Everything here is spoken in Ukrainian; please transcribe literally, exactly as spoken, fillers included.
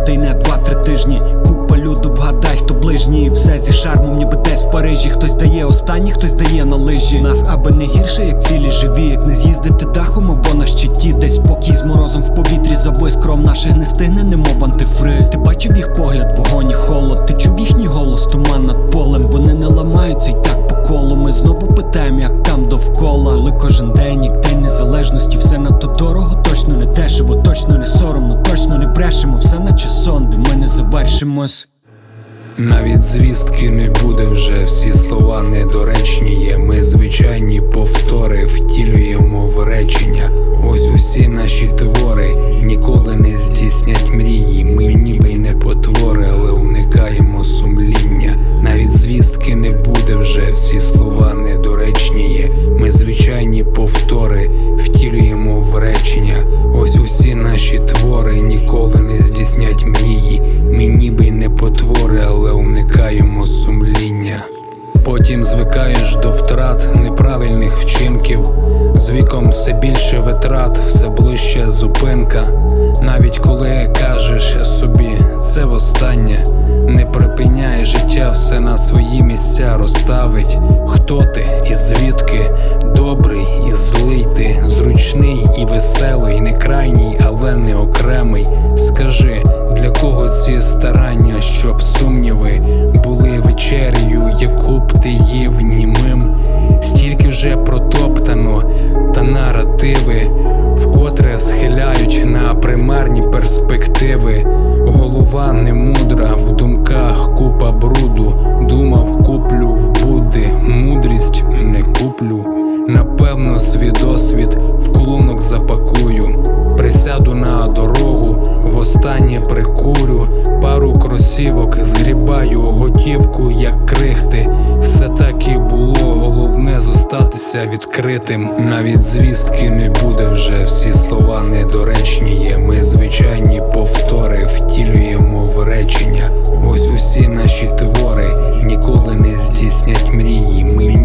буде й не два-три тижні. Купа люду, вгадай, хто ближній. Все зі шармом, ніби десь в Парижі. Хтось дає останній, хтось дає на лижі. Нас аби не гірше, як цілі живі. Як не з'їздити дахом або на щиті. Десь спокій з морозом в повітрі. За вискром наших не стигне, немов антифриз. Ти бачив їх погляд, вогонь і холод. Ти чув їхній голос, туман над полем. Вони не ламаються й так по колу. Ми знову питаємо, як там довкола. Коли кожен день, як день незалежності. Все надто дорого, точно не дешево. Точно не соромно, точно не брешемо. Все наче сон, де ми не завершимось. Навіть звістки не буде вже, всі слова недоречні є. Ми звичайні повтори втілюємо в речення. Ось усі наші твори ніколи не здійснять мрії. Ми ніби й не потвори, але уникаємо сумління. Навіть звістки не буде вже, всі слова недоречні є. Ми звичайні повтори втілюємо в речення. Ось усі наші твори ніколи не здійснять мрії. Ми ніби й не потвори, але уникаємо сумління. Потім звикаєш до втрат, неправильних вчинків. З віком все більше витрат, все ближче зупинка. Навіть коли кажеш собі це востаннє, не припиняй, життя все на свої місця розставить. Хто ти і звідки? Добрий і злий ти, зручний і веселий, не крайній, але не окремий. Скажи, для кого ці старання, щоб сумніви були вечерею, яку б ти їв німим? Стільки вже протоптано, та наративи вкотре схиляють на примарні перспективи. Голова не мудра, в думках купа бруду. Думав, куплю в Будди, мудрість не куплю. Напевно, свій досвід в клунок запакую. Присяду на дорогу, востаннє прикурю. Пару кросівок згрібаю готівку, як крихти. Все так і було, головне зостатися відкритим. Навіть звістки не буде вже, всі слова недоречні є. Ми звичайні повтори втілюємо в речення. Ось усі наші твори ніколи не здійснять мрії. Ми